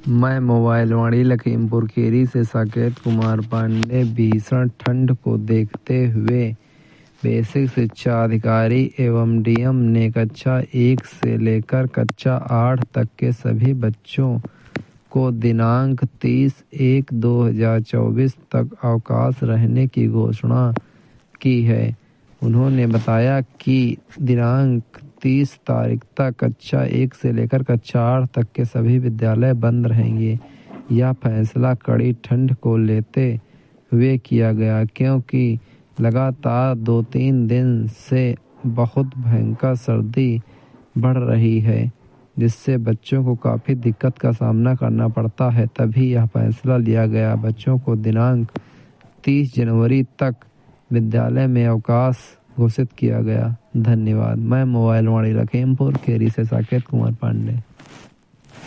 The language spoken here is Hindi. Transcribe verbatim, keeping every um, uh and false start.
मैं मोबाइल वाणी लखीमपुर खीरी से साकेत कुमार पांडे। भीषण ठंड को देखते हुए बेसिक शिक्षा अधिकारी एवं डीएम ने कक्षा एक से लेकर कक्षा आठ तक के सभी बच्चों को दिनांक तीस एक दो हज़ार चौबीस तक अवकाश रहने की घोषणा की है। उन्होंने बताया कि दिनांक तीस तारीख तक कक्षा एक से लेकर कक्षा आठ तक के सभी विद्यालय बंद रहेंगे। यह फैसला कड़ी ठंड को लेते हुए किया गया, क्योंकि लगातार दो तीन दिन से बहुत भयंकर सर्दी बढ़ रही है, जिससे बच्चों को काफ़ी दिक्कत का सामना करना पड़ता है। तभी यह फैसला लिया गया। बच्चों को दिनांक तीस जनवरी तक विद्यालय में अवकाश घोषित किया गया। धन्यवाद। मैं मोबाइल वाणी लखीमपुर खीरी से साकेत कुमार पांडे।